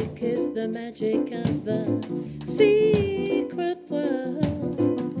music is the magic of a secret world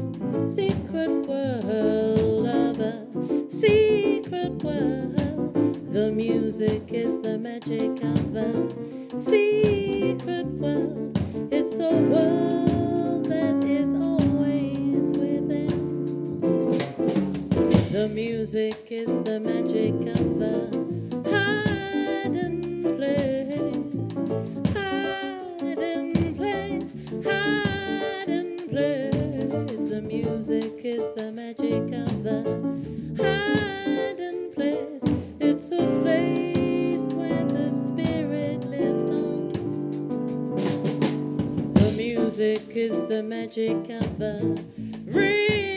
of a secret world. The music is the magic of a secret world. It's a world that is always within. The music is the magic of a hiding place, hiding place, hiding place. The music is the magic of a hiding place. It's a place where the spirit lives on. The music is the magic of a real